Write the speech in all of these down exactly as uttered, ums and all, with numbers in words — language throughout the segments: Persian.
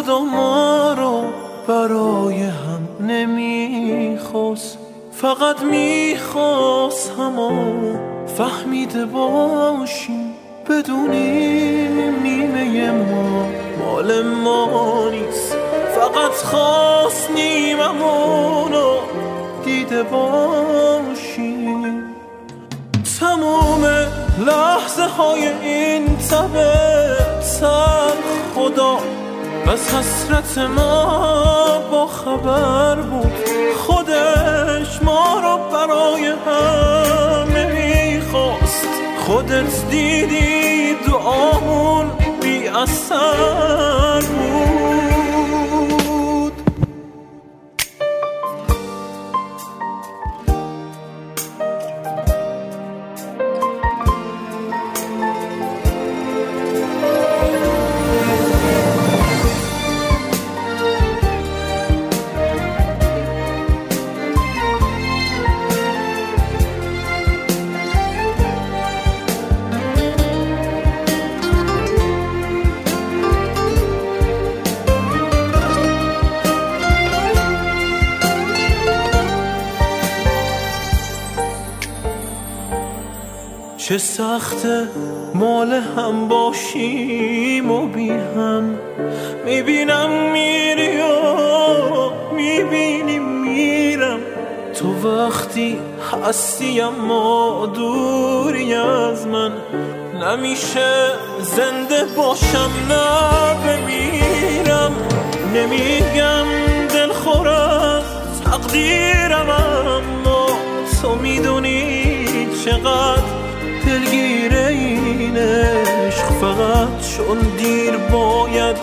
خدا ما رو برای هم نمیخواست، فقط میخواست همون فهمیده باشیم، بدونیم نیمه ما مال ما نیست، فقط خواست نیممونو دیده باشیم. تموم لحظه های این تبت خدا بس حسرت ما با خبر بود، خودش ما رو برای هم نمیخواست، خودت دیدی دعامون بی اثر بود. چه سخته مال هم باشیم و بی هم، میبینم میری و میبینی میرم، تو وقتی هستی اما دوری از من، نمیشه زنده باشم نه بمیرم، نمیگم دلخور از تقدیرم، اما تو میدونی چقدر دلگیره این عشق، فقط چون دیر باید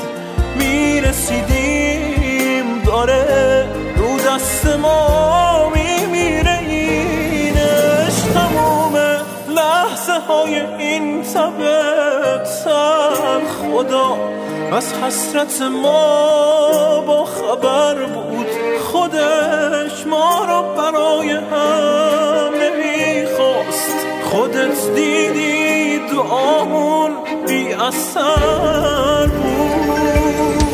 میرسیدیم، داره رو دست ما میمیره این عشق. تموم لحظه های این تبت خدا از حسرت ما با خبر بود، خودش ما رو برای هم نمیخواست، خودت دیدی دعامون بی اثر بود.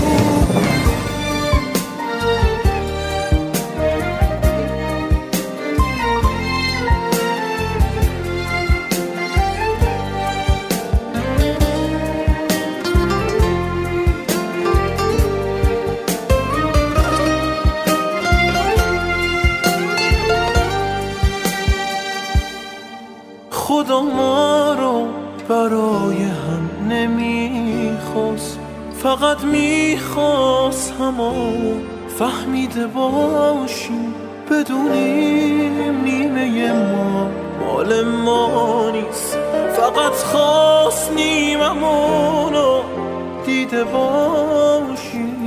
خدا ما رو برای هم نمیخواست، فقط میخواست همون فهمیده باشیم، بدونیم نیمه ما مال ما نیست، فقط خواست نیممونو دیده باشیم.